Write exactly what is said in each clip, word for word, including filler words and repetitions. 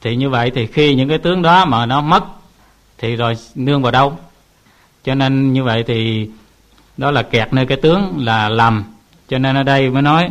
Thì như vậy thì khi những cái tướng đó mà nó mất thì rồi nương vào đâu? Cho nên như vậy thì đó là kẹt nơi cái tướng là lầm. Cho nên ở đây mới nói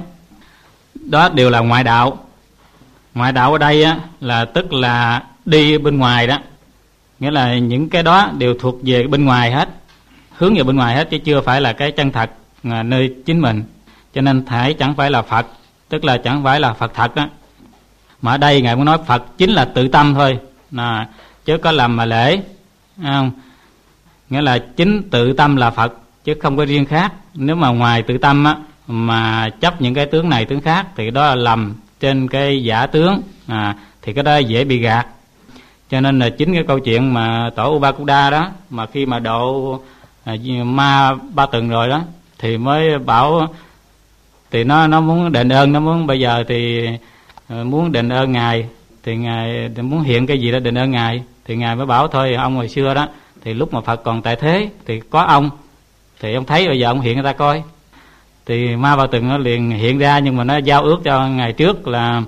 đó đều là ngoại đạo. Ngoại đạo ở đây á, là tức là đi bên ngoài đó. Nghĩa là những cái đó đều thuộc về bên ngoài hết, hướng về bên ngoài hết, chứ chưa phải là cái chân thật nơi chính mình. Cho nên thảy chẳng phải là Phật, tức là chẳng phải là Phật thật đó. Mà ở đây Ngài muốn nói Phật chính là tự tâm thôi, à, chứ có làm mà lễ, không? Nghĩa là chính tự tâm là Phật, chứ không có riêng khác. Nếu mà ngoài tự tâm á, mà chấp những cái tướng này tướng khác thì đó là lầm trên cái giả tướng, à, thì cái đó dễ bị gạt. Cho nên là chính cái câu chuyện mà tổ Ubakuda đó, mà khi mà độ à, ma ba tuần rồi đó, thì mới bảo, thì nó nó muốn đền ơn, nó muốn bây giờ thì uh, muốn đền ơn Ngài, thì Ngài muốn hiện cái gì đó đền ơn Ngài. Thì Ngài mới bảo thôi, ông hồi xưa đó thì lúc mà Phật còn tại thế thì có ông, thì ông thấy bây giờ ông hiện ra ta coi. Thì ma ba tuần nó liền hiện ra, nhưng mà nó giao ước cho Ngài trước là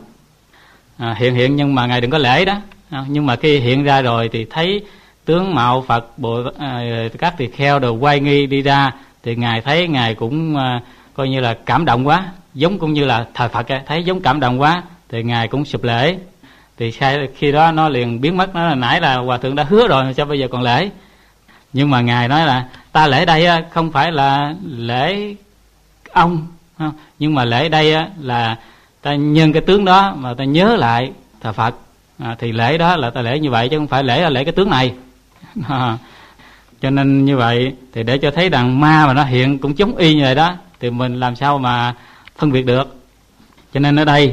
à, hiện hiện nhưng mà Ngài đừng có lễ đó. Nhưng mà khi hiện ra rồi thì thấy tướng mạo Phật, bộ à, các tỳ kheo đều quay nghi đi ra, thì Ngài thấy Ngài cũng à, coi như là cảm động quá, giống cũng như là thời Phật ấy, thấy giống cảm động quá, thì Ngài cũng sụp lễ. Thì khi đó nó liền biến mất, nó là nãy là Hòa Thượng đã hứa rồi, sao bây giờ còn lễ? Nhưng mà Ngài nói là ta lễ đây không phải là lễ ông, không? Nhưng mà lễ đây là ta nhân cái tướng đó mà ta nhớ lại thờ Phật, à, thì lễ đó là ta lễ như vậy, chứ không phải lễ là lễ cái tướng này. À, cho nên như vậy thì để cho thấy rằng ma mà nó hiện cũng giống y như vậy đó, thì mình làm sao mà phân biệt được. Cho nên ở đây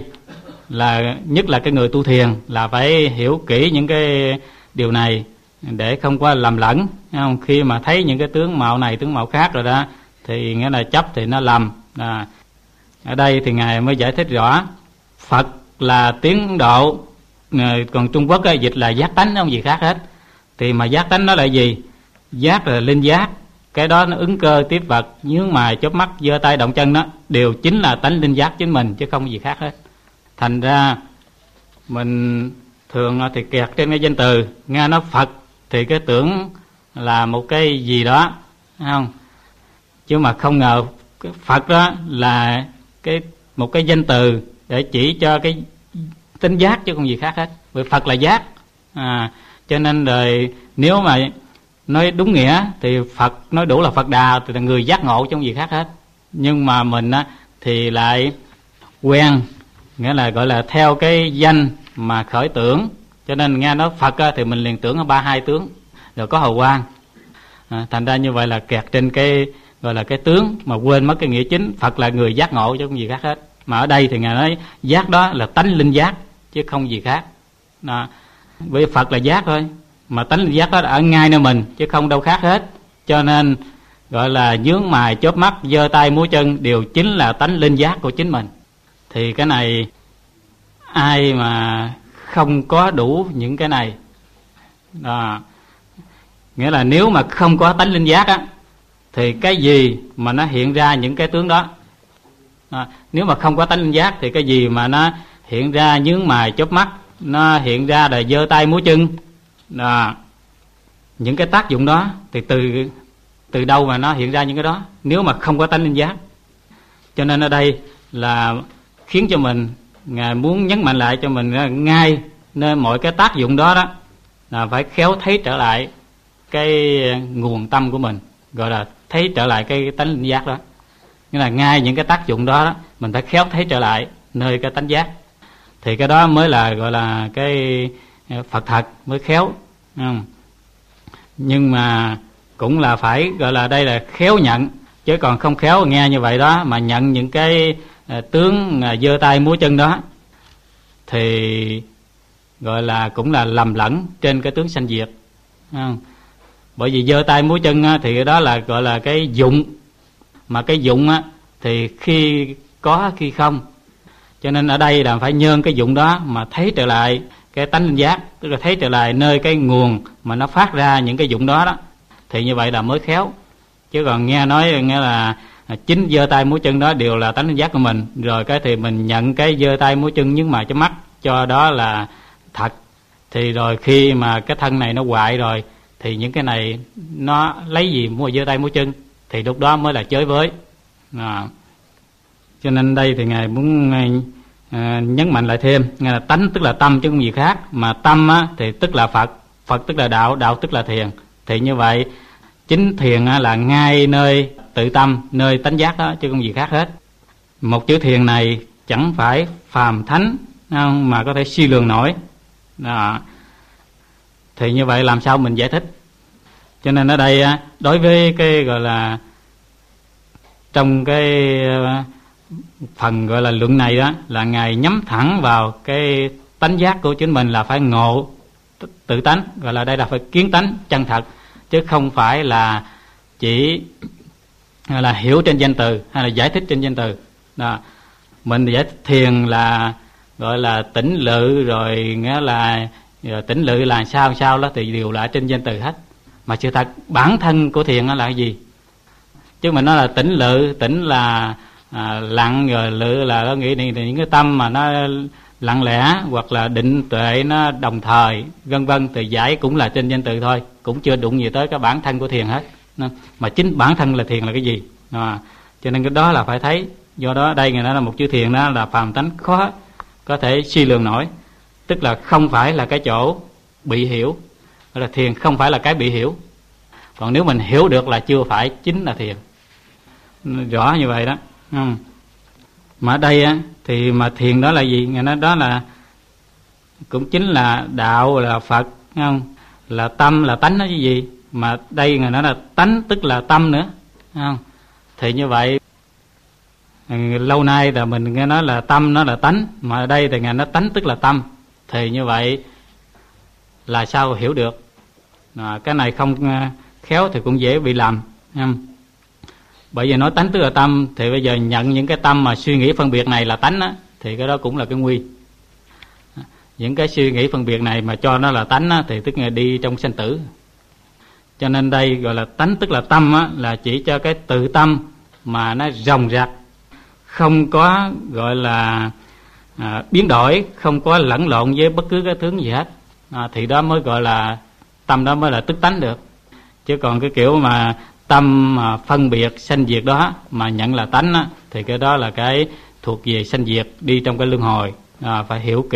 là nhất là cái người tu thiền là phải hiểu kỹ những cái điều này để không có lầm lẫn, không? Khi mà thấy những cái tướng mạo này tướng mạo khác rồi đó thì nghĩa là chấp thì nó lầm. À, ở đây thì Ngài mới giải thích rõ Phật là tiến độ, còn Trung Quốc ấy, dịch là giác tánh, không gì khác hết. Thì mà giác tánh nó là gì? Giác là linh giác, cái đó nó ứng cơ tiếp vật, nhướng mày chớp mắt giơ tay động chân, đó đều chính là tánh linh giác chính mình, chứ không gì khác hết. Thành ra mình thường thì kẹt trên cái danh từ, nghe nó Phật thì cái tưởng là một cái gì đó, không? Chứ mà không ngờ cái Phật đó là cái một cái danh từ để chỉ cho cái tính giác, chứ không gì khác hết. Vì Phật là giác, à, cho nên rồi nếu mà nói đúng nghĩa thì Phật nói đủ là Phật Đà, thì là người giác ngộ, chứ không gì khác hết. Nhưng mà mình á, thì lại quen, nghĩa là gọi là theo cái danh mà khởi tưởng, cho nên nghe nói Phật á, thì mình liền tưởng ở ba hai tướng rồi có hào quang, à, thành ra như vậy là kẹt trên cái gọi là cái tướng mà quên mất cái nghĩa chính. Phật là người giác ngộ, chứ không gì khác hết. Mà ở đây thì Ngài nói giác đó là tánh linh giác, chứ không gì khác. Đó. Vì Phật là giác thôi, mà tánh linh giác đó là ở ngay nơi mình, chứ không đâu khác hết. Cho nên gọi là nhướng mày chớp mắt giơ tay múa chân đều chính là tánh linh giác của chính mình. Thì cái này ai mà không có đủ những cái này đó, nghĩa là nếu mà không có tánh linh giác á, thì cái gì mà nó hiện ra những cái tướng đó, à, nếu mà không có tánh linh giác thì cái gì mà nó hiện ra nhướng mày chớp mắt, nó hiện ra là giơ tay múa chân đó, những cái tác dụng đó thì từ từ đâu mà nó hiện ra những cái đó nếu mà không có tánh linh giác. Cho nên ở đây là khiến cho mình, Ngài muốn nhấn mạnh lại cho mình ngay nên mọi cái tác dụng đó đó là phải khéo thấy trở lại cái nguồn tâm của mình, gọi là thấy trở lại cái tánh linh giác đó. Nghĩa là ngay những cái tác dụng đó, đó mình phải khéo thấy trở lại nơi cái tánh giác, thì cái đó mới là gọi là cái Phật thật, mới khéo. Không? Nhưng mà cũng là phải gọi là đây là khéo nhận, chứ còn không khéo nghe như vậy đó mà nhận những cái tướng giơ tay múa chân đó thì gọi là cũng là lầm lẫn trên cái tướng sanh diệt. Không? Bởi vì giơ tay múa chân thì đó là gọi là cái dụng, mà cái dụng thì khi có khi không. Cho nên ở đây là phải nhơn cái dụng đó mà thấy trở lại cái tánh linh giác, tức là thấy trở lại nơi cái nguồn mà nó phát ra những cái dụng đó đó, thì như vậy là mới khéo. Chứ còn nghe nói nghe là chính giơ tay múa chân đó đều là tánh linh giác của mình, rồi cái thì mình nhận cái giơ tay múa chân nhưng mà cho mắt cho đó là thật, Thì rồi khi mà cái thân này nó hoại rồi thì những cái này nó lấy gì mua giơ tay mua chân, thì lúc đó mới là chới với. À. Cho nên đây thì ngài muốn à, nhấn mạnh lại thêm, ngài là tánh tức là tâm chứ không gì khác, mà tâm á, thì tức là Phật, Phật tức là đạo, đạo tức là thiền. Thì như vậy chính thiền á, là ngay nơi tự tâm, nơi tánh giác đó chứ không gì khác hết. Một chữ thiền này chẳng phải phàm thánh không, mà có thể suy lường nổi. Đó. Thì như vậy làm sao mình giải thích? Cho nên ở đây đối với cái gọi là trong cái phần gọi là luận này đó, là ngài nhắm thẳng vào cái tánh giác của chính mình, là phải ngộ tự tánh, gọi là đây là phải kiến tánh chân thật, chứ không phải là chỉ là hiểu trên danh từ hay là giải thích trên danh từ. Đó. Mình giải thích thiền là gọi là tỉnh lự, rồi nghĩa là rồi tỉnh lự là sao sao đó thì đều là trên danh từ hết. Mà sự thật bản thân của thiền là cái gì? Chứ mình nói là tỉnh lự, tỉnh là à, lặng, rồi lự là nó nghĩ những cái tâm mà nó lặng lẽ, hoặc là định tuệ nó đồng thời, vân vân, thì giải cũng là trên danh từ thôi, cũng chưa đụng gì tới cái bản thân của thiền hết. Mà chính bản thân là thiền là cái gì? À, cho nên cái đó là phải thấy. Do đó đây người nói là một chữ thiền đó là phàm tánh khó có thể suy lường nổi, tức là không phải là cái chỗ bị hiểu, là thiền không phải là cái bị hiểu. Còn nếu mình hiểu được là chưa phải chính là thiền. Rõ như vậy đó. Không? Mà ở đây á, thì mà thiền đó là gì? Người nói đó là cũng chính là đạo, là Phật, không? Là tâm, là tánh đó chứ gì. Mà đây người nói là tánh tức là tâm nữa, không? Thì như vậy lâu nay là mình nghe nói là tâm nó là tánh, mà ở đây thì ngài nói tánh tức là tâm. Thì như vậy là sao hiểu được? À, cái này không khéo thì cũng dễ bị lầm. Không? Bởi vì nói tánh tức là tâm, thì bây giờ nhận những cái tâm mà suy nghĩ phân biệt này là tánh á, thì cái đó cũng là cái nguy. Những cái suy nghĩ phân biệt này mà cho nó là tánh á, thì tức là đi trong sanh tử. Cho nên đây gọi là tánh tức là tâm á, là chỉ cho cái tự tâm mà nó ròng rạc, không có gọi là à, biến đổi, không có lẫn lộn với bất cứ cái thứ gì hết. À, thì đó mới gọi là tâm, đó mới là tức tánh được. Chứ còn cái kiểu mà tâm mà phân biệt sanh diệt đó mà nhận là tánh á, thì cái đó là cái thuộc về sanh diệt, đi trong cái luân hồi. À, phải hiểu kỹ.